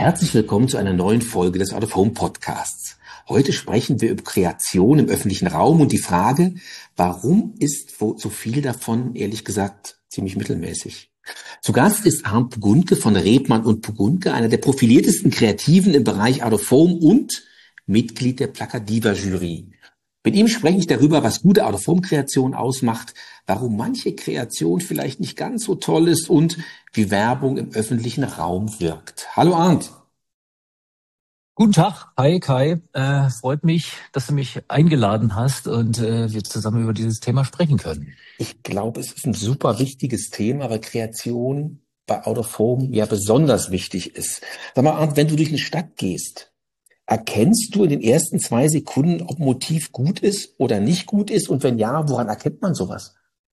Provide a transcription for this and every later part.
Herzlich willkommen zu einer neuen Folge des Out of Home Podcasts. Heute sprechen wir über Kreation im öffentlichen Raum und die Frage, warum ist so viel davon, ehrlich gesagt, ziemlich mittelmäßig? Zu Gast ist Arndt Pogundke von Rebmann und Pogundke, einer der profiliertesten Kreativen im Bereich Out of Home und Mitglied der Plakadiva Jury. Mit ihm spreche ich darüber, was gute Out-of-Home-Kreation ausmacht, warum manche Kreation vielleicht nicht ganz so toll ist und wie Werbung im öffentlichen Raum wirkt. Hallo Arndt. Guten Tag, hi Kai. Freut mich, dass du mich eingeladen hast und wir zusammen über dieses Thema sprechen können. Ich glaube, es ist ein super wichtiges Thema, weil Kreation bei Out-of-Home ja besonders wichtig ist. Sag mal, Arndt, wenn du durch eine Stadt gehst, erkennst du in den ersten 2 Sekunden, ob ein Motiv gut ist oder nicht gut ist? Und wenn ja, woran erkennt man sowas?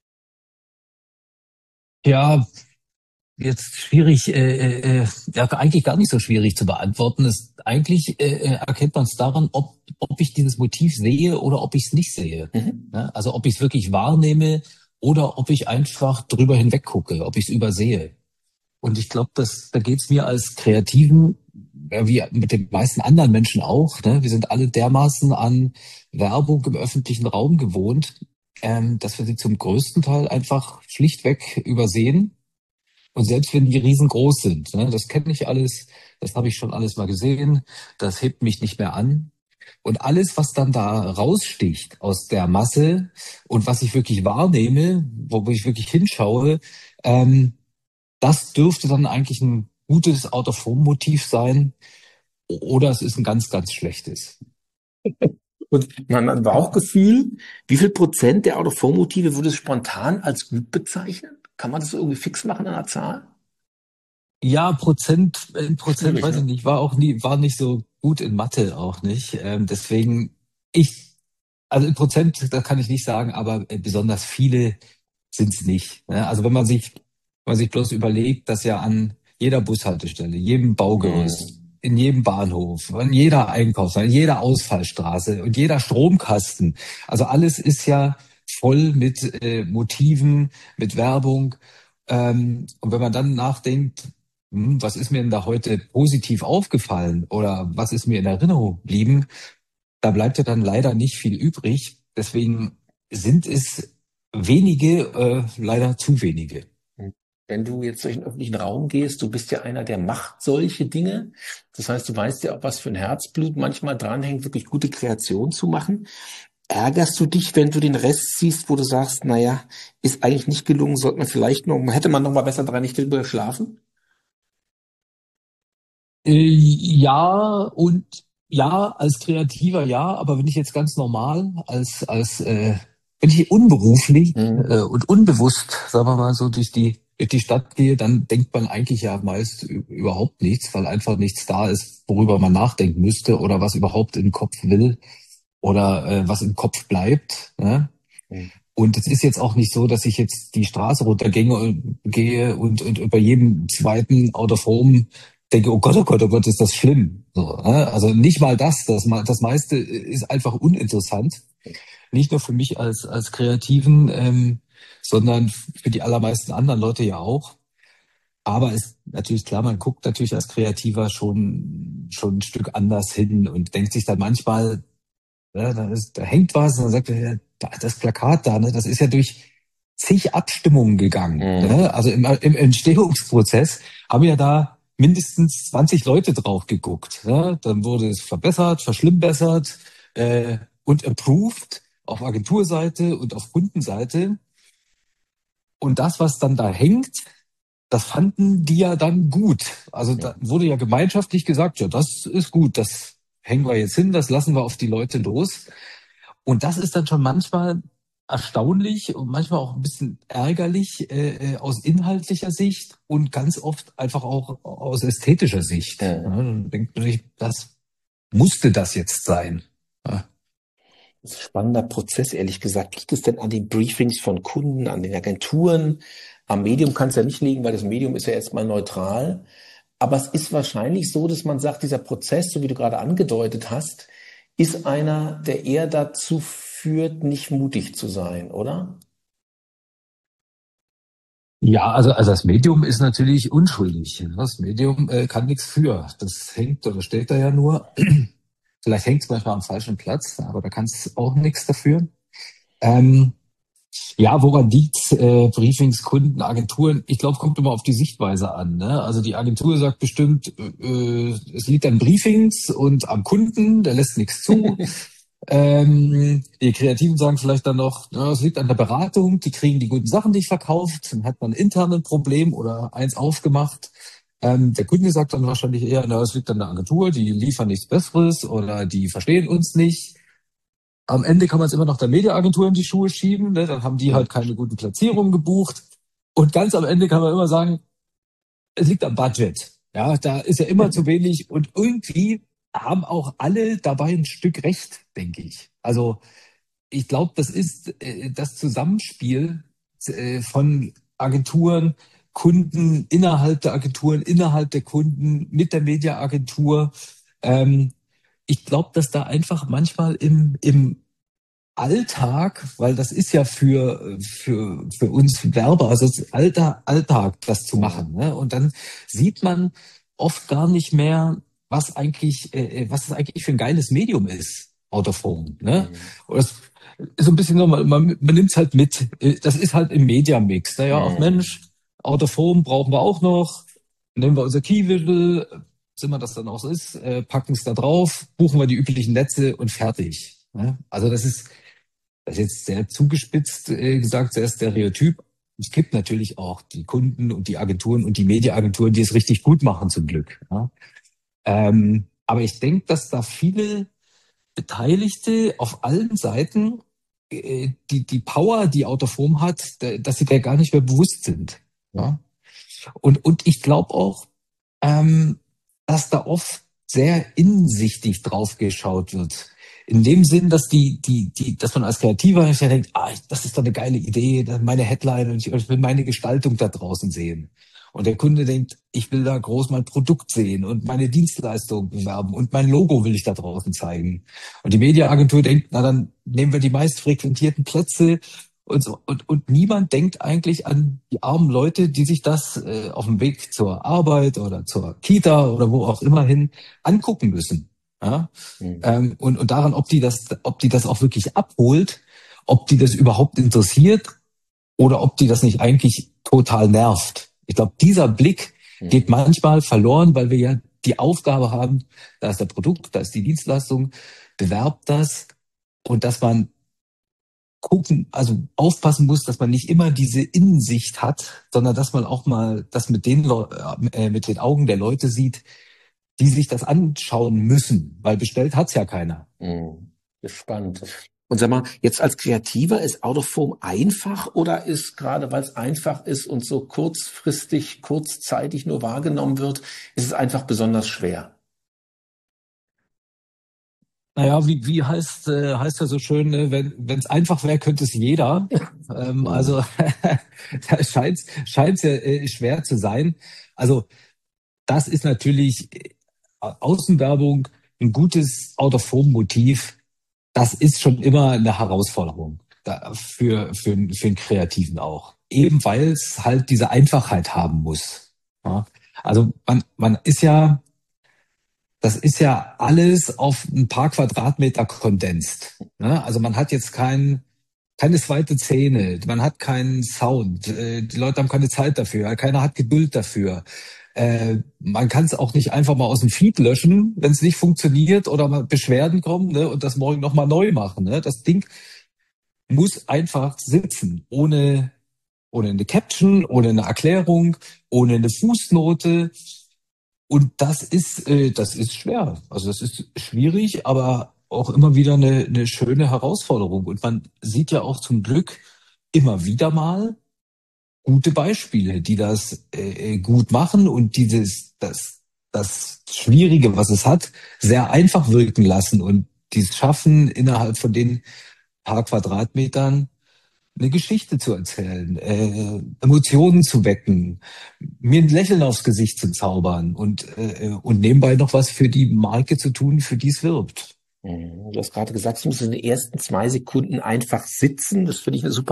Ja, jetzt schwierig, ja eigentlich gar nicht so schwierig zu beantworten. Eigentlich erkennt man es daran, ob ich dieses Motiv sehe oder ob ich es nicht sehe. Mhm. Ja, also ob ich es wirklich wahrnehme oder ob ich einfach drüber hinweg gucke, ob ich es übersehe. Und ich glaube, da geht's mir als Kreativen, ja, wie mit den meisten anderen Menschen auch, ne? Wir sind alle dermaßen an Werbung im öffentlichen Raum gewohnt, dass wir sie zum größten Teil einfach schlichtweg übersehen. Und selbst wenn die riesengroß sind, ne, das kenne ich alles, das habe ich schon alles mal gesehen, das hebt mich nicht mehr an. Und alles, was dann da raussticht aus der Masse und was ich wirklich wahrnehme, wo ich wirklich hinschaue, ähm, das dürfte dann eigentlich ein gutes Out-of-Home-Motiv sein oder es ist ein ganz, ganz schlechtes. Und mein Bauchgefühl, wie viel Prozent der Out-of-Home-Motive würde es spontan als gut bezeichnen? Kann man das so irgendwie fix machen an einer Zahl? Ja, in Prozent Schwierig, weiß ich ne? nicht, war nicht so gut in Mathe auch nicht. Deswegen, also in Prozent, das kann ich nicht sagen, aber besonders viele sind es nicht. Ne? Also wenn man sich bloß überlegt, dass ja an jeder Bushaltestelle, jedem Baugerüst, Hm. in jedem Bahnhof, an jeder Einkaufsstraße, in jeder Ausfallstraße und jeder Stromkasten, also alles ist ja voll mit Motiven, mit Werbung. Und wenn man dann nachdenkt, was ist mir denn da heute positiv aufgefallen oder was ist mir in Erinnerung geblieben, da bleibt ja dann leider nicht viel übrig. Deswegen sind es wenige, leider zu wenige. Wenn du jetzt durch den öffentlichen Raum gehst, du bist ja einer, der macht solche Dinge. Das heißt, du weißt ja auch, was für ein Herzblut manchmal dranhängt, wirklich gute Kreation zu machen. Ärgerst du dich, wenn du den Rest siehst, wo du sagst, naja, ist eigentlich nicht gelungen, sollte man vielleicht noch, hätte man noch mal besser dran nicht drüber geschlafen? Ja und ja, als Kreativer ja, aber wenn ich jetzt ganz normal wenn ich unberuflich Hm. und unbewusst, sagen wir mal so, durch die Stadt gehe, dann denkt man eigentlich ja meist überhaupt nichts, weil einfach nichts da ist, worüber man nachdenken müsste oder was überhaupt im Kopf will oder was im Kopf bleibt. Ne? Hm. Und es ist jetzt auch nicht so, dass ich jetzt die Straße gehe und bei jedem zweiten Out of Home denke, oh Gott, oh Gott, oh Gott, ist das schlimm. So, ne? Also nicht mal das meiste ist einfach uninteressant. Nicht nur für mich als Kreativen, sondern für die allermeisten anderen Leute ja auch. Aber ist natürlich klar, man guckt natürlich als Kreativer schon ein Stück anders hin und denkt sich dann manchmal, ja, da hängt was und dann sagt er, ja, das Plakat da, ne, das ist ja durch zig Abstimmungen gegangen. Hm. Ne? Also im Entstehungsprozess haben ja da mindestens 20 Leute drauf geguckt. Ne? Dann wurde es verbessert, verschlimmbessert und approved auf Agenturseite und auf Kundenseite. Und das, was dann da hängt, das fanden die ja dann gut. Also da Hm. wurde ja gemeinschaftlich gesagt, ja, das ist gut, das hängen wir jetzt hin, das lassen wir auf die Leute los. Und das ist dann schon manchmal erstaunlich und manchmal auch ein bisschen ärgerlich aus inhaltlicher Sicht und ganz oft einfach auch aus ästhetischer Sicht. Ja, Hm. dann denkt man sich, das musste das jetzt sein. Ja. Das ist ein spannender Prozess, ehrlich gesagt. Liegt es denn an den Briefings von Kunden, an den Agenturen? Am Medium kann es ja nicht liegen, weil das Medium ist ja erstmal neutral. Aber es ist wahrscheinlich so, dass man sagt, dieser Prozess, so wie du gerade angedeutet hast, ist einer, der eher dazu führt, nicht mutig zu sein, oder? Ja, also das Medium ist natürlich unschuldig. Ne? Das Medium kann nichts für. Das hängt oder steht da ja nur. Vielleicht hängt es manchmal am falschen Platz, aber da kann es auch nichts dafür. Ähm, ja, woran liegt's? Briefings, Kunden, Agenturen? Ich glaube, kommt immer auf die Sichtweise an. Ne? Also die Agentur sagt bestimmt, es liegt an Briefings und am Kunden, der lässt nichts zu. Die Kreativen sagen vielleicht dann noch, ja, es liegt an der Beratung, die kriegen die guten Sachen nicht verkauft, dann hat man intern ein Problem oder eins aufgemacht. Der Kunde sagt dann wahrscheinlich eher, na, es liegt an der Agentur, die liefern nichts Besseres oder die verstehen uns nicht. Am Ende kann man es immer noch der Mediaagentur in die Schuhe schieben, ne? Dann haben die Ja. halt keine guten Platzierungen gebucht. Und ganz am Ende kann man immer sagen, es liegt am Budget. Ja, da ist ja immer zu wenig und irgendwie haben auch alle dabei ein Stück recht, denke ich. Also ich glaube, das ist das Zusammenspiel von Agenturen, Kunden innerhalb der Agenturen, innerhalb der Kunden, mit der Mediaagentur. Ähm, ich glaube, dass da einfach manchmal im Alltag, weil das ist ja für uns Werber, also es ist Alltag, das zu machen. Ne? Und dann sieht man oft gar nicht mehr, was es eigentlich für ein geiles Medium ist, Out of Home. Ne? Mhm. Und das ist so ein bisschen so, man nimmt es halt mit. Das ist halt im Media-Mix. Naja, ach Mhm. Mensch, Out of Home brauchen wir auch noch. Nehmen wir unser Key-Visual, sind wir das dann auch so ist, packen es da drauf, buchen wir die üblichen Netze und fertig. Ne? Also das ist jetzt sehr zugespitzt gesagt, sehr stereotyp. Es gibt natürlich auch die Kunden und die Agenturen und die Mediaagenturen, die es richtig gut machen, zum Glück. Ja. Aber ich denke, dass da viele Beteiligte auf allen Seiten die Power, die Out of Home hat, dass sie der gar nicht mehr bewusst sind. Ja. Und ich glaube auch, ähm, dass da oft sehr innensichtig drauf geschaut wird. In dem Sinn, dass dass man als Kreativer ja denkt, das ist doch eine geile Idee, meine Headline und ich will meine Gestaltung da draußen sehen. Und der Kunde denkt, ich will da groß mein Produkt sehen und meine Dienstleistung bewerben und mein Logo will ich da draußen zeigen. Und die Mediaagentur denkt, na dann nehmen wir die meist frequentierten Plätze und so. Und niemand denkt eigentlich an die armen Leute, die sich das auf dem Weg zur Arbeit oder zur Kita oder wo auch immer hin angucken müssen. Ja? Mhm. Und daran, ob die das auch wirklich abholt, ob die das überhaupt interessiert oder ob die das nicht eigentlich total nervt. Ich glaube, dieser Blick geht Mhm. manchmal verloren, weil wir ja die Aufgabe haben, da ist der Produkt, da ist die Dienstleistung, bewerbt das und dass man gucken, also aufpassen muss, dass man nicht immer diese Innensicht hat, sondern dass man auch mal das mit den Augen der Leute sieht, die sich das anschauen müssen, weil bestellt hat's ja keiner. Mhm. Das ist spannend. Und sag mal, jetzt als Kreativer ist Out of Home einfach oder ist gerade, weil es einfach ist und so kurzfristig, kurzzeitig nur wahrgenommen wird, ist es einfach besonders schwer? Naja, heißt ja so schön, ne, wenn es einfach wäre, könnte es jeder. Mhm. Also da scheint's ja schwer zu sein. Also das ist natürlich Außenwerbung, ein gutes Out-of-Home-Motiv. Das ist schon immer eine Herausforderung für einen Kreativen auch. Eben weil es halt diese Einfachheit haben muss. Ja? Also man ist ja, das ist ja alles auf ein paar Quadratmeter kondensiert. Ne? Also man hat jetzt keine zweite Szene, man hat keinen Sound, die Leute haben keine Zeit dafür, keiner hat Geduld dafür. Man kann es auch nicht einfach mal aus dem Feed löschen, wenn es nicht funktioniert oder mal Beschwerden kommen, ne, und das morgen nochmal neu machen. Ne? Das Ding muss einfach sitzen, ohne eine Caption, ohne eine Erklärung, ohne eine Fußnote. Und das ist schwer. Also das ist schwierig, aber auch immer wieder eine schöne Herausforderung. Und man sieht ja auch zum Glück immer wieder mal gute Beispiele, die das gut machen und das Schwierige, was es hat, sehr einfach wirken lassen und die es schaffen, innerhalb von den paar Quadratmetern eine Geschichte zu erzählen, Emotionen zu wecken, mir ein Lächeln aufs Gesicht zu zaubern und nebenbei noch was für die Marke zu tun, für die es wirbt. Mhm. Du hast gerade gesagt, es muss in den ersten 2 Sekunden einfach sitzen. Das finde ich eine super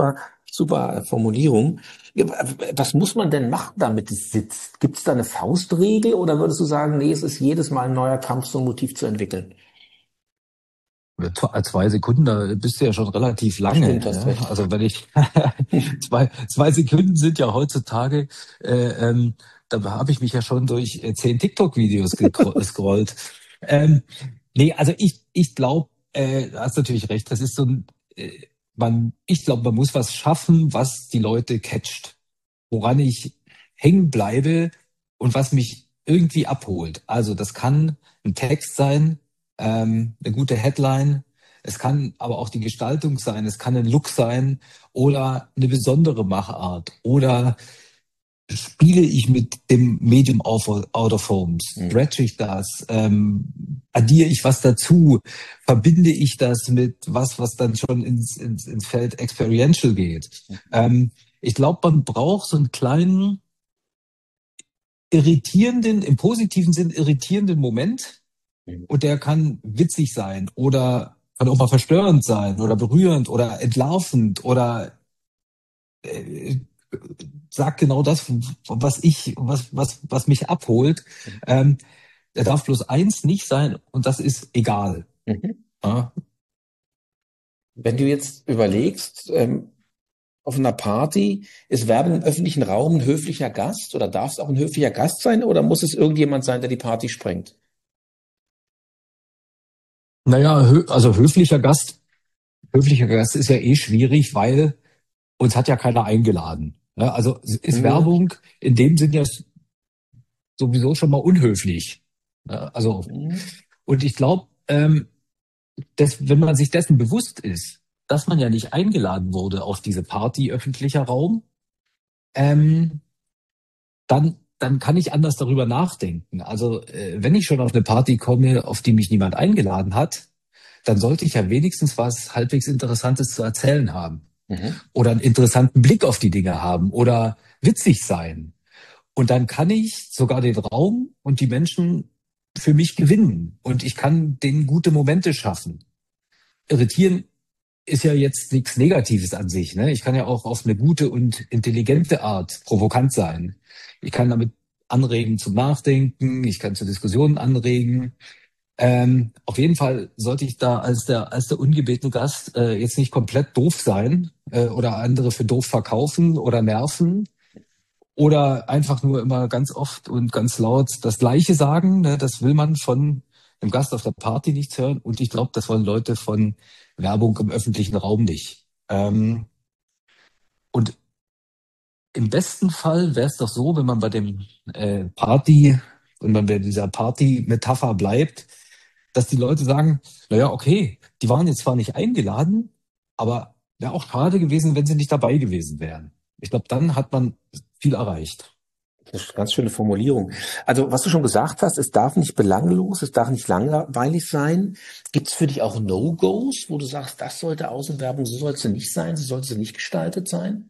Super Formulierung. Ja, was muss man denn machen, damit es sitzt? Gibt es da eine Faustregel oder würdest du sagen, nee, es ist jedes Mal ein neuer Kampf, so ein Motiv zu entwickeln? 2 Sekunden, da bist du ja schon relativ Stimmt, lange. hast Ja? recht. Also wenn ich 2 Sekunden sind ja heutzutage, da habe ich mich ja schon durch 10 TikTok-Videos gescrollt. Ähm, nee, also ich glaube, du hast natürlich recht, das ist so ein, ich glaube, man muss was schaffen, was die Leute catcht, woran ich hängen bleibe und was mich irgendwie abholt. Also das kann ein Text sein, eine gute Headline. Es kann aber auch die Gestaltung sein, es kann ein Look sein oder eine besondere Machart oder spiele ich mit dem Medium out of home, Hm. stretch ich das, addiere ich was dazu, verbinde ich das mit was dann schon ins Feld Experiential geht. Ich glaube, man braucht so einen kleinen irritierenden, im positiven Sinn irritierenden Moment, Hm. und der kann witzig sein oder kann auch mal verstörend sein oder berührend oder entlarvend oder äh, sagt genau das, was mich abholt. Ähm, Er darf bloß eins nicht sein und das ist egal. Mhm. Ja, Wenn du jetzt überlegst, auf einer Party, ist Werbung im öffentlichen Raum ein höflicher Gast oder darf es auch ein höflicher Gast sein oder muss es irgendjemand sein, der die Party sprengt? naja, also höflicher Gast ist ja eh schwierig, weil uns hat ja keiner eingeladen. Ja, also ist Hm. Werbung in dem Sinn ja sowieso schon mal unhöflich. Ja, also, Hm. und ich glaube, wenn man sich dessen bewusst ist, dass man ja nicht eingeladen wurde auf diese Party, öffentlicher Raum, ähm, dann kann ich anders darüber nachdenken. Also, wenn ich schon auf eine Party komme, auf die mich niemand eingeladen hat, dann sollte ich ja wenigstens was halbwegs Interessantes zu erzählen haben. Mhm. Oder einen interessanten Blick auf die Dinge haben oder witzig sein. Und dann kann ich sogar den Raum und die Menschen für mich gewinnen. Und ich kann denen gute Momente schaffen. Irritieren ist ja jetzt nichts Negatives an sich. Ne? Ich kann ja auch auf eine gute und intelligente Art provokant sein. Ich kann damit anregen zum Nachdenken, ich kann zu Diskussionen anregen. Auf jeden Fall sollte ich da als der ungebetene Gast jetzt nicht komplett doof sein oder andere für doof verkaufen oder nerven oder einfach nur immer ganz oft und ganz laut das Gleiche sagen. Ne? Das will man von einem Gast auf der Party nichts hören. Und ich glaube, das wollen Leute von Werbung im öffentlichen Raum nicht. Und im besten Fall wäre es doch so, wenn man bei dem Party, wenn man bei dieser Party-Metapher bleibt, dass die Leute sagen, naja, okay, die waren jetzt zwar nicht eingeladen, aber wäre auch schade gewesen, wenn sie nicht dabei gewesen wären. Ich glaube, dann hat man viel erreicht. Das ist eine ganz schöne Formulierung. Also, was du schon gesagt hast, es darf nicht belanglos, es darf nicht langweilig sein. Gibt es für dich auch No-Gos, wo du sagst, das sollte Außenwerbung, so soll sie nicht sein, so soll sie nicht gestaltet sein?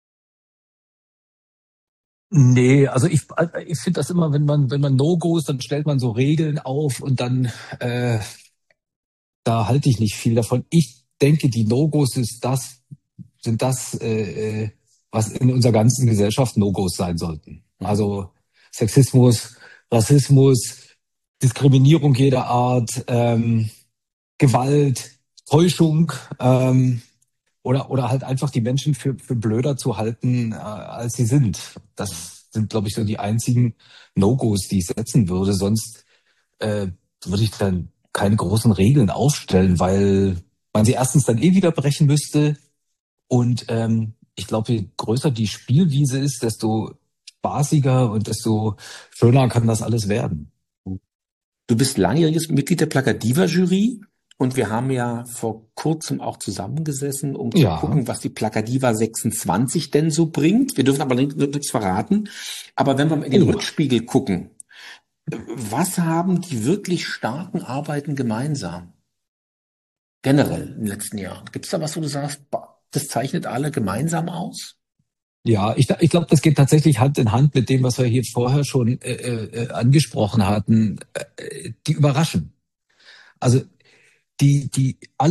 Nee, also ich finde das immer, wenn man No-Gos, dann stellt man so Regeln auf und dann äh, da halte ich nicht viel davon. Ich denke, die No-Gos sind das, was in unserer ganzen Gesellschaft No-Gos sein sollten. Mhm. Also Sexismus, Rassismus, Diskriminierung jeder Art, Gewalt, Täuschung, oder halt einfach die Menschen für blöder zu halten, als sie sind. Das sind, glaube ich, so die einzigen No-Gos, die ich setzen würde. Sonst würde ich dann keine großen Regeln aufstellen, weil man sie erstens dann eh wieder brechen müsste. Und ich glaube, je größer die Spielwiese ist, desto spaßiger und desto schöner kann das alles werden. Du bist langjähriges Mitglied der Plakadiva-Jury und wir haben ja vor kurzem auch zusammengesessen, um zu Ja, gucken, was die Plakadiva 26 denn so bringt. Wir dürfen aber nichts verraten. Aber wenn wir in den oh, Rückspiegel gucken, was haben die wirklich starken Arbeiten gemeinsam? Generell in den letzten Jahren. Gibt es da was, wo du sagst, boah, das zeichnet alle gemeinsam aus? ja, ich glaube, das geht tatsächlich Hand in Hand mit dem, was wir hier vorher schon angesprochen hatten. Die überraschen. Also die alle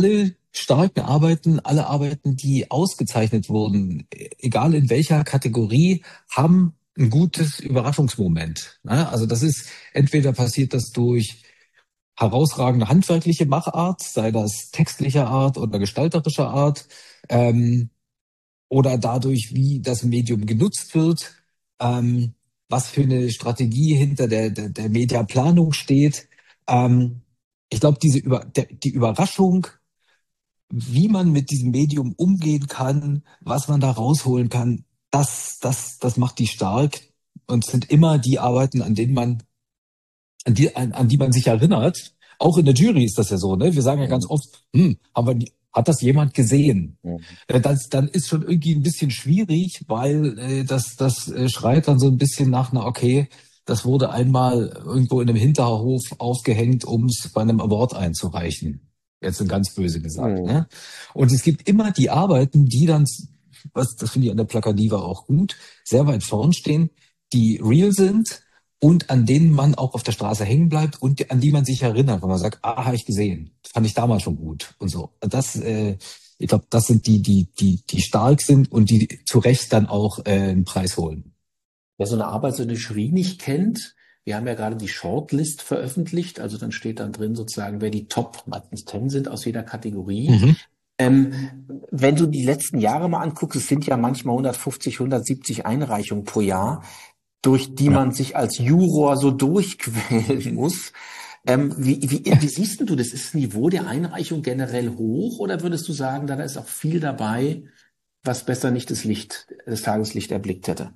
starken Arbeiten, alle Arbeiten, die ausgezeichnet wurden, egal in welcher Kategorie, haben ein gutes Überraschungsmoment. Ne? Also das ist, entweder passiert das durch herausragende handwerkliche Machart, sei das textlicher Art oder gestalterischer Art, ähm, oder dadurch, wie das Medium genutzt wird, ähm, was für eine Strategie hinter der Mediaplanung steht. Ähm, Ich glaube, die Überraschung, wie man mit diesem Medium umgehen kann, was man da rausholen kann, das macht die stark und sind immer die Arbeiten, an die man sich erinnert. Auch in der Jury ist das ja so, ne? Wir sagen ja ganz Mhm. oft, hat das jemand gesehen? Mhm. Dann ist schon irgendwie ein bisschen schwierig, weil das schreit dann so ein bisschen nach einer, okay, das wurde einmal irgendwo in einem Hinterhof aufgehängt, um es bei einem Award einzureichen. Jetzt sind ganz böse gesagt, Mhm. ne? Und es gibt immer die Arbeiten, die dann, das finde ich an der Plakadiva auch gut, sehr weit vorn stehen, die real sind und an denen man auch auf der Straße hängen bleibt und an die man sich erinnert, wenn man sagt, ah, habe ich gesehen. Das fand ich damals schon gut und so. Ich glaube, das sind die stark sind und die zu Recht dann auch einen Preis holen. Wer so eine Arbeit, so eine Jury nicht kennt, wir haben ja gerade die Shortlist veröffentlicht, also dann steht dann drin sozusagen, wer die Top, meistens 10 sind aus jeder Kategorie. Mhm. Wenn du die letzten Jahre mal anguckst, es sind ja manchmal 150, 170 Einreichungen pro Jahr, durch die Ja. man sich als Juror so durchquälen muss. Wie siehst denn du das? Ist das Niveau der Einreichung generell hoch oder würdest du sagen, da ist auch viel dabei, was besser nicht das Tageslicht erblickt hätte?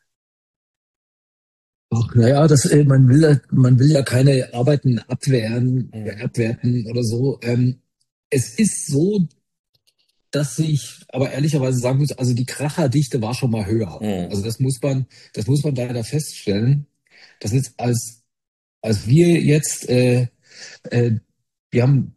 Ach, naja, man will ja keine Arbeiten Mhm. abwerten oder so. Es ist so, dass ich aber ehrlicherweise sagen muss, also die Kracherdichte war schon mal höher. Also Mhm. das muss man leider feststellen. Das ist als wir jetzt, äh, wir haben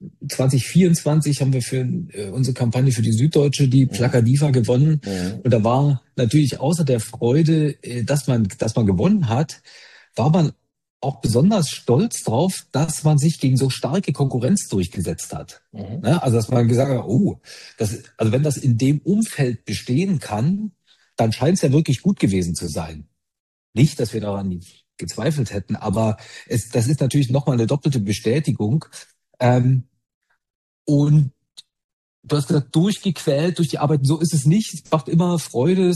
2024 haben wir für unsere Kampagne für die Süddeutsche die Mhm. Plakadiva gewonnen. Mhm. Und da war natürlich außer der Freude, dass man gewonnen hat, war man auch besonders stolz drauf, dass man sich gegen so starke Konkurrenz durchgesetzt hat. Mhm. Ne? Also dass man gesagt hat, oh, also wenn das in dem Umfeld bestehen kann, dann scheint es ja wirklich gut gewesen zu sein. Nicht, dass wir daran gezweifelt hätten, aber das ist natürlich nochmal eine doppelte Bestätigung. Ähm, und du hast gesagt, durchgequält durch die Arbeit. So ist es nicht. Es macht immer Freude,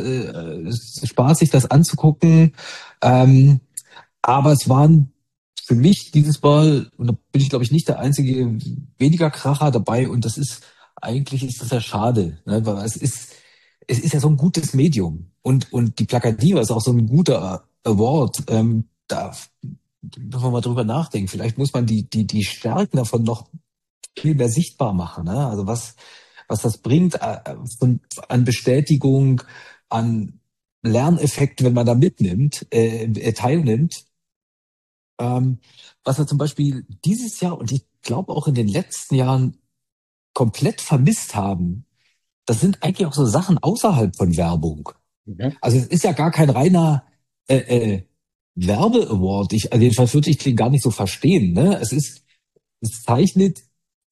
es ist Spaß, sich das anzugucken. Ähm, aber es waren für mich dieses Mal, und da bin ich glaube ich nicht der einzige, weniger Kracher dabei. Und eigentlich ist das ja schade, ne? Weil es ist ja so ein gutes Medium. Und die Plakadiva ist auch so ein guter Award. Da müssen wir mal drüber nachdenken. Vielleicht muss man die Stärken davon noch viel mehr sichtbar machen. Ne? Also was das bringt an Bestätigung, an Lerneffekt, wenn man da teilnimmt. Ähm, Was wir zum Beispiel dieses Jahr und ich glaube auch in den letzten Jahren komplett vermisst haben, das sind eigentlich auch so Sachen außerhalb von Werbung. Mhm. Also es ist ja gar kein reiner äh, äh, Werbe-Award. Jedenfalls würde ich den gar nicht so verstehen. Ne? Es zeichnet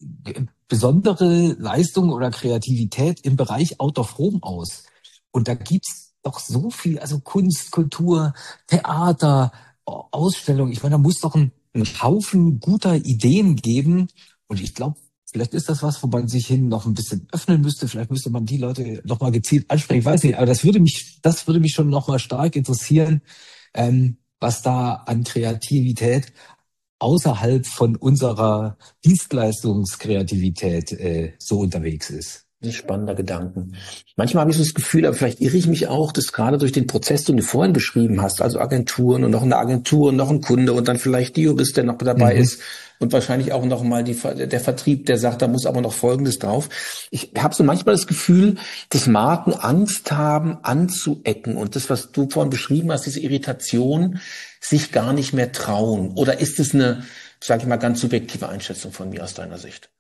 besondere Leistung oder Kreativität im Bereich Out of Home aus. Und da gibt's doch so viel, also Kunst, Kultur, Theater, Ausstellung. Ich meine, da muss doch ein Haufen guter Ideen geben. Und ich glaube, vielleicht ist das was, wo man sich hin noch ein bisschen öffnen müsste. Vielleicht müsste man die Leute noch mal gezielt ansprechen. Ich weiß nicht, aber das würde mich schon noch mal stark interessieren, was da an Kreativität außerhalb von unserer Dienstleistungskreativität so unterwegs ist. Ein spannender Gedanken. Manchmal habe ich so das Gefühl, aber vielleicht irre ich mich auch, dass gerade durch den Prozess, den du vorhin beschrieben hast, also Agenturen und noch eine Agentur und noch ein Kunde und dann vielleicht die Jurist, der noch dabei Mhm. ist und wahrscheinlich auch noch mal der Vertrieb, der sagt, da muss aber noch Folgendes drauf. Ich habe so manchmal das Gefühl, dass Marken Angst haben, anzuecken und das, was du vorhin beschrieben hast, diese Irritation, sich gar nicht mehr trauen. Oder ist es eine, sage ich mal, ganz subjektive Einschätzung von mir aus deiner Sicht?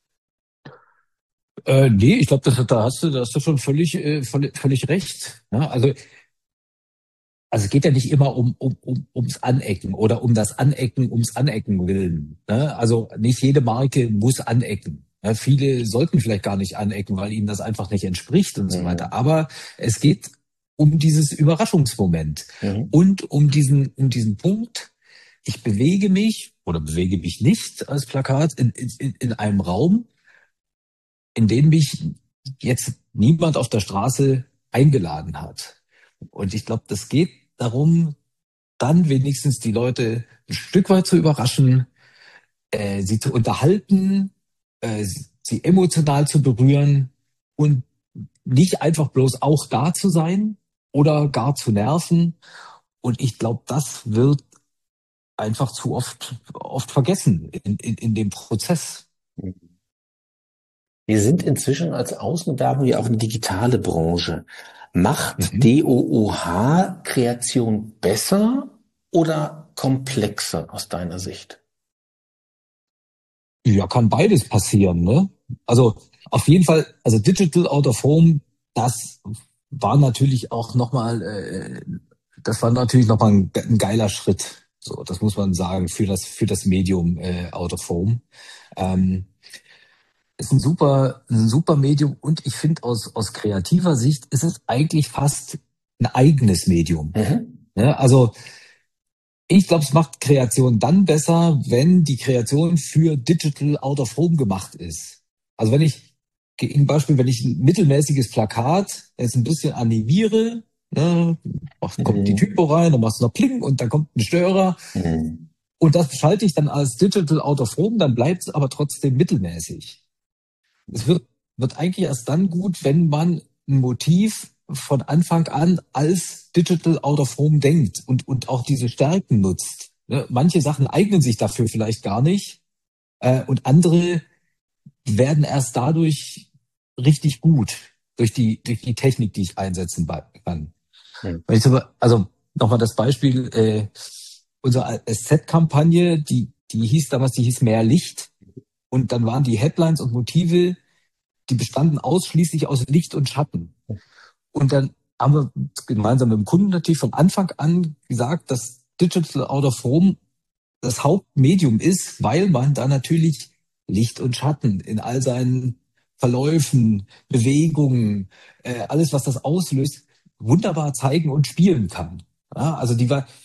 Nee, ich glaube, da hast du schon völlig recht. Ja, also es geht ja nicht immer ums Anecken oder um das Anecken ums Anecken willen. Ne? Also nicht jede Marke muss anecken. Ja, viele sollten vielleicht gar nicht anecken, weil ihnen das einfach nicht entspricht und so weiter. Mhm. Aber es geht um dieses Überraschungsmoment Mhm. und um diesen Punkt, ich bewege mich oder bewege mich nicht als Plakat in einem Raum, in dem mich jetzt niemand auf der Straße eingeladen hat. Und ich glaube, das geht darum, dann wenigstens die Leute ein Stück weit zu überraschen, sie zu unterhalten, sie emotional zu berühren und nicht einfach bloß auch da zu sein oder gar zu nerven. Und ich glaube, das wird einfach zu oft vergessen in dem Prozess. Wir sind inzwischen als Außenwerbung ja auch eine digitale Branche. Macht Mhm. DOOH Kreation besser oder komplexer aus deiner Sicht? Ja, kann beides passieren, ne? Also auf jeden Fall, also Digital Out of Home, das war natürlich auch nochmal, das war natürlich nochmal ein geiler Schritt. So, das muss man sagen, für das Medium Out of Home. Ähm, ist ein super Medium und ich finde aus kreativer Sicht ist es eigentlich fast ein eigenes Medium. Mhm. Ne? Also ich glaube, es macht Kreation dann besser, wenn die Kreation für Digital Out of Home gemacht ist. Also wenn ich, ein Beispiel, wenn ich ein mittelmäßiges Plakat jetzt ein bisschen animiere, ne, kommt die Mhm. Typo rein, dann machst du noch Pling und dann kommt ein Störer Mhm. und das schalte ich dann als Digital Out of Home, dann bleibt es aber trotzdem mittelmäßig. Es wird eigentlich erst dann gut, wenn man ein Motiv von Anfang an als Digital Out of Home denkt und auch diese Stärken nutzt. Ne? Manche Sachen eignen sich dafür vielleicht gar nicht und andere werden erst dadurch richtig gut durch die Technik, die ich einsetzen kann. Mhm. Wenn ich also nochmal das Beispiel, unsere SZ-Kampagne, die hieß Mehr Licht und dann waren die Headlines und Motive, die bestanden ausschließlich aus Licht und Schatten. Und dann haben wir gemeinsam mit dem Kunden natürlich von Anfang an gesagt, dass Digital Out of Home das Hauptmedium ist, weil man da natürlich Licht und Schatten in all seinen Verläufen, Bewegungen, alles, was das auslöst, wunderbar zeigen und spielen kann. Ja, also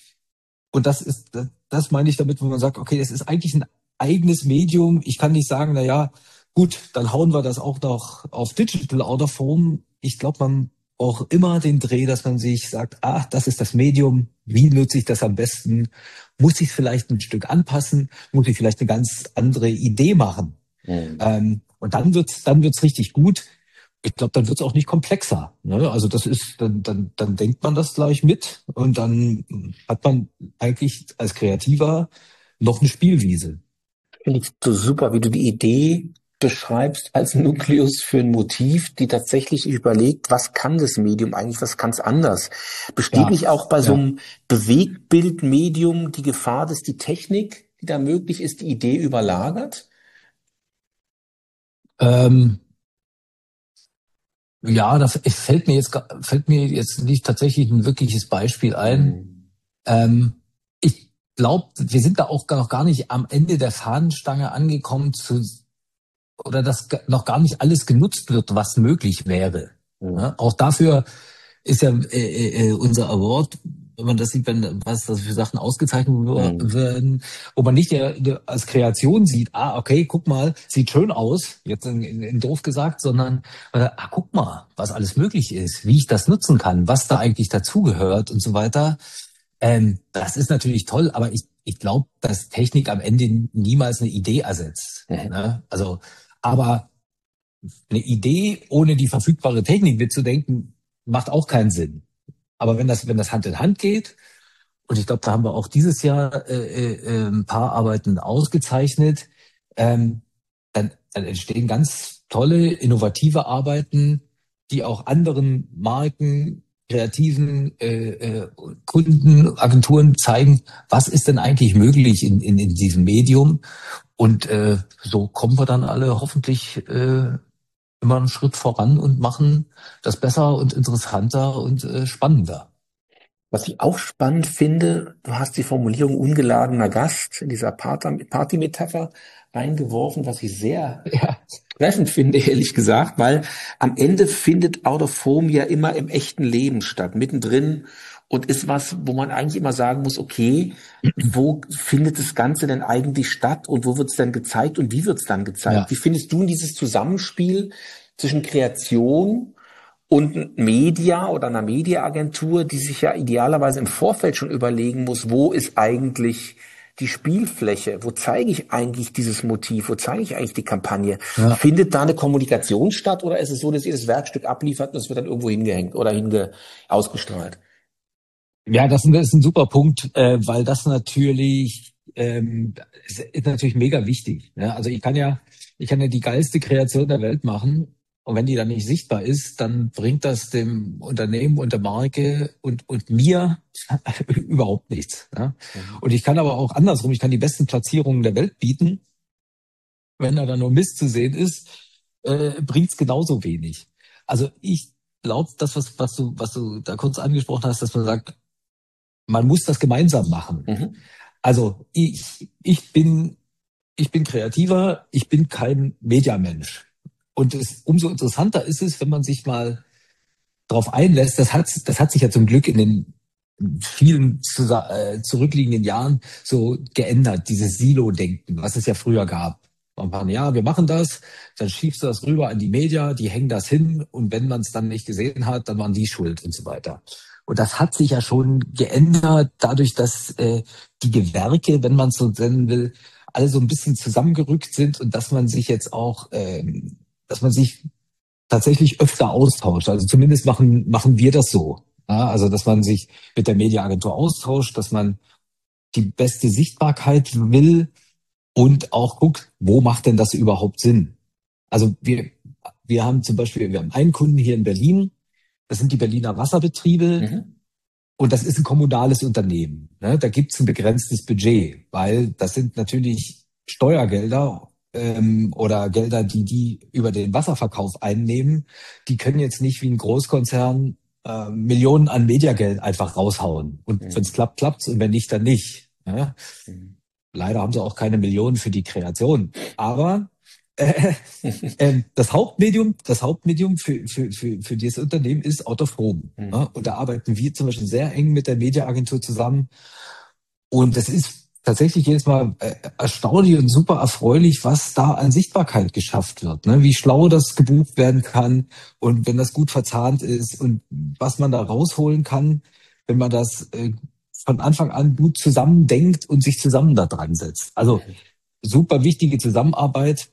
und das meine ich damit, wo man sagt, okay, es ist eigentlich ein eigenes Medium. Ich kann nicht sagen, na ja, gut, dann hauen wir das auch noch auf Digital Out of Home. Ich glaube, man braucht immer den Dreh, dass man sich sagt, ah, das ist das Medium. Wie nutze ich das am besten? Muss ich es vielleicht ein Stück anpassen? Muss ich vielleicht eine ganz andere Idee machen? Mhm. Und dann wird's richtig gut. Ich glaube, dann wird's auch nicht komplexer. Ne? Also das ist, dann denkt man das gleich mit und dann hat man eigentlich als Kreativer noch eine Spielwiese. Finde ich so super, wie du die Idee beschreibst als Nukleus für ein Motiv, die tatsächlich überlegt, was kann das Medium eigentlich, was kann es anders? Besteht Ja, nicht auch bei so ja. einem Bewegtbildmedium die Gefahr, dass die Technik, die da möglich ist, die Idee überlagert? Ähm, ja, fällt mir jetzt nicht tatsächlich ein wirkliches Beispiel ein. Mhm. Ich glaube, wir sind da auch noch gar nicht am Ende der Fahnenstange angekommen oder dass noch gar nicht alles genutzt wird, was möglich wäre. Mhm. Ja, auch dafür ist ja unser Award, wenn man das sieht, was das für Sachen ausgezeichnet Mhm. werden, wo man nicht als Kreation sieht, ah, okay, guck mal, sieht schön aus, jetzt in doof gesagt, sondern, guck mal, was alles möglich ist, wie ich das nutzen kann, was da eigentlich dazugehört und so weiter. Das ist natürlich toll, aber ich glaube, dass Technik am Ende niemals eine Idee ersetzt. Mhm. Ne? Also, aber eine Idee ohne die verfügbare Technik mitzudenken, macht auch keinen Sinn. Aber wenn das Hand in Hand geht, und ich glaube, da haben wir auch dieses Jahr ein paar Arbeiten ausgezeichnet, ähm, dann entstehen ganz tolle, innovative Arbeiten, die auch anderen Marken, kreativen Kunden, Agenturen zeigen, was ist denn eigentlich möglich in diesem Medium. Und so kommen wir dann alle hoffentlich immer einen Schritt voran und machen das besser und interessanter und spannender. Was ich auch spannend finde, du hast die Formulierung ungeladener Gast in dieser Party-Metapher eingeworfen, was ich sehr Ja, treffend finde, ehrlich gesagt, weil am Ende findet Out of Home ja immer im echten Leben statt, mittendrin und ist was, wo man eigentlich immer sagen muss, okay, wo findet das Ganze denn eigentlich statt und wo wird es denn gezeigt und wie wird es dann gezeigt? Wie ja. findest du dieses Zusammenspiel zwischen Kreation und Media oder einer Mediaagentur, die sich ja idealerweise im Vorfeld schon überlegen muss, wo ist eigentlich die Spielfläche? Wo zeige ich eigentlich dieses Motiv? Wo zeige ich eigentlich die Kampagne? Ja. Findet da eine Kommunikation statt oder ist es so, dass ihr das Werkstück abliefert und es wird dann irgendwo hingehängt oder ausgestrahlt? Ja, das ist ein super Punkt, weil das natürlich ist natürlich mega wichtig. Ne? Also ich kann ja die geilste Kreation der Welt machen. Und wenn die dann nicht sichtbar ist, dann bringt das dem Unternehmen und der Marke und mir überhaupt nichts. Ne? Mhm. Und ich kann aber auch andersrum, ich kann die besten Platzierungen der Welt bieten. Wenn da dann nur Mist zu sehen ist, bringt's genauso wenig. Also ich glaube, das, was du da kurz angesprochen hast, dass man sagt, man muss das gemeinsam machen. Mhm. Also ich bin Kreativer, ich bin kein Mediamensch. Und umso interessanter ist es, wenn man sich mal darauf einlässt. Das hat sich ja zum Glück in den vielen zurückliegenden Jahren so geändert, dieses Silo-Denken, was es ja früher gab. Man, ja, wir machen das, dann schiebst du das rüber an die Media, die hängen das hin und wenn man es dann nicht gesehen hat, dann waren die schuld und so weiter. Und das hat sich ja schon geändert, dadurch, dass die Gewerke, wenn man es so nennen will, alle so ein bisschen zusammengerückt sind und dass man sich jetzt auch, dass man sich tatsächlich öfter austauscht. Also zumindest machen wir das so. Ja, also dass man sich mit der Mediaagentur austauscht, dass man die beste Sichtbarkeit will und auch guckt, wo macht denn das überhaupt Sinn? Also wir haben zum Beispiel, wir haben einen Kunden hier in Berlin, das sind die Berliner Wasserbetriebe Mhm. und das ist ein kommunales Unternehmen. Ne? Da gibt es ein begrenztes Budget, weil das sind natürlich Steuergelder oder Gelder, die über den Wasserverkauf einnehmen. Die können jetzt nicht wie ein Großkonzern Millionen an Mediageld einfach raushauen. Und wenn es Mhm. klappt, klappt's und wenn nicht, dann nicht. Ja? Mhm. Leider haben sie auch keine Millionen für die Kreation. Aber äh, das Hauptmedium für dieses Unternehmen ist Out of Home. Ja? Mhm. Und da arbeiten wir zum Beispiel sehr eng mit der Mediaagentur zusammen. Und es ist tatsächlich jedes Mal erstaunlich und super erfreulich, was da an Sichtbarkeit geschafft wird. Ne? Wie schlau das gebucht werden kann und wenn das gut verzahnt ist und was man da rausholen kann, wenn man das von Anfang an gut zusammendenkt und sich zusammen da dran setzt. Also super wichtige Zusammenarbeit.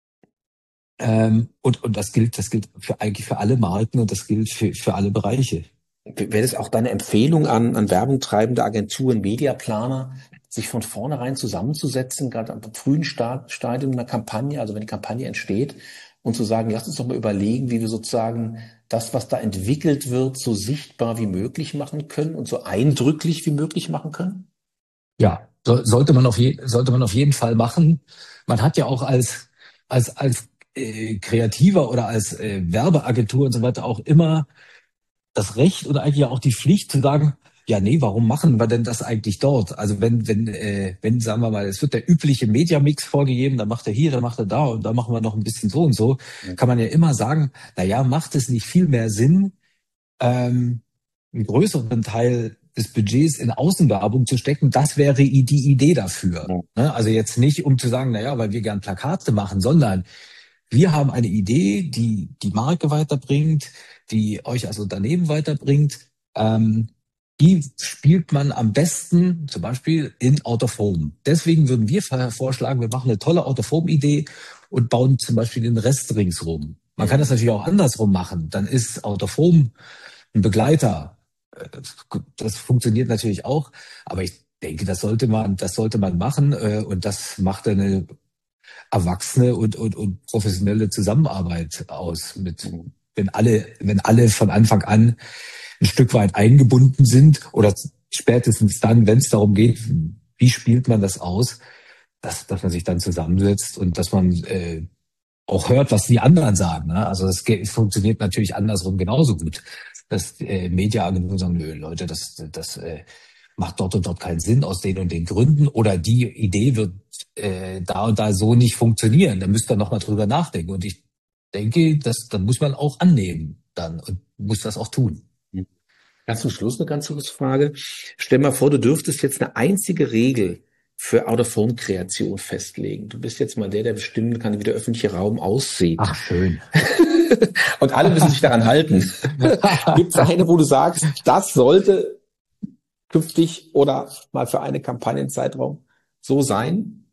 Und das gilt für eigentlich für alle Marken und das gilt für alle Bereiche. Wäre das auch deine Empfehlung an Werbung treibende Agenturen, Mediaplaner, sich von vornherein zusammenzusetzen, gerade am frühen Stadium einer Kampagne, also wenn die Kampagne entsteht, und zu sagen, lass uns doch mal überlegen, wie wir sozusagen das, was da entwickelt wird, so sichtbar wie möglich machen können und so eindrücklich wie möglich machen können? Ja, sollte man auf jeden Fall machen. Man hat ja auch als Kreativer oder als Werbeagentur und so weiter auch immer das Recht oder eigentlich auch die Pflicht zu sagen, ja, nee, warum machen wir denn das eigentlich dort? Also wenn, sagen wir mal, es wird der übliche Mediamix vorgegeben, dann macht er hier, dann macht er da und da machen wir noch ein bisschen so und so, kann man ja immer sagen, na ja, macht es nicht viel mehr Sinn, einen größeren Teil des Budgets in Außenwerbung zu stecken, das wäre die Idee dafür. Ja. Ne? Also jetzt nicht, um zu sagen, na ja, weil wir gern Plakate machen, sondern wir haben eine Idee, die die Marke weiterbringt, die euch als Unternehmen weiterbringt. Die spielt man am besten zum Beispiel in Out of Home. Deswegen würden wir vorschlagen, wir machen eine tolle Out of Home Idee und bauen zum Beispiel den Rest ringsrum. Man kann das Mhm. natürlich auch andersrum machen. Dann ist Out of Home ein Begleiter. Das funktioniert natürlich auch, aber ich denke, das sollte man machen und das macht eine erwachsene und professionelle Zusammenarbeit aus mit, Mhm. wenn alle von Anfang an ein Stück weit eingebunden sind oder spätestens dann, wenn es darum geht, wie spielt man das aus, dass man sich dann zusammensetzt und dass man auch hört, was die anderen sagen. Ne? Also es funktioniert natürlich andersrum genauso gut. Dass Mediaagenturen sagen, nö, Leute, das macht dort und dort keinen Sinn aus den und den Gründen oder die Idee wird da und da so nicht funktionieren. Da müsst ihr noch mal drüber nachdenken. Und ich denke, dann muss man auch annehmen dann und muss das auch tun. Ganz zum Schluss eine ganz kurze Frage. Stell mal vor, du dürftest jetzt eine einzige Regel für Out-of-Home-Kreation festlegen. Du bist jetzt mal der bestimmen kann, wie der öffentliche Raum aussieht. Ach, schön. Und alle müssen sich daran halten. Gibt es eine, wo du sagst, das sollte künftig oder mal für einen Kampagnenzeitraum so sein?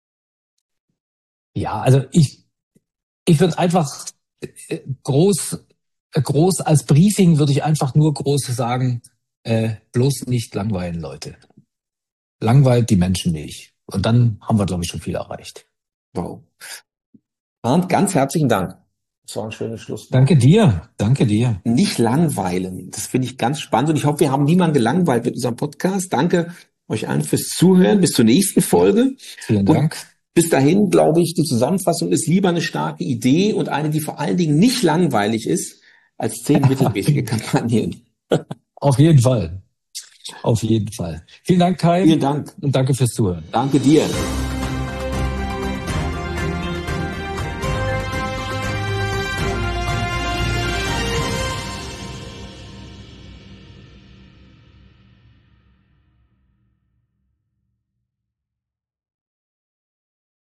Ja, also ich würde einfach groß als Briefing würde ich einfach nur groß sagen, bloß nicht langweilen, Leute. Langweilt die Menschen nicht. Und dann haben wir, glaube ich, schon viel erreicht. Wow. Bernd, ganz herzlichen Dank. Das war ein schönes Schlusswort. Danke dir. Danke dir. Nicht langweilen. Das finde ich ganz spannend. Und ich hoffe, wir haben niemanden gelangweilt mit unserem Podcast. Danke euch allen fürs Zuhören. Bis zur nächsten Folge. Vielen Dank. Bis dahin, glaube ich, die Zusammenfassung ist lieber eine starke Idee und eine, die vor allen Dingen nicht langweilig ist, als 10 mittelmäßige Kampagnen. Auf jeden Fall. Auf jeden Fall. Vielen Dank, Kai. Vielen Dank. Und danke fürs Zuhören. Danke dir.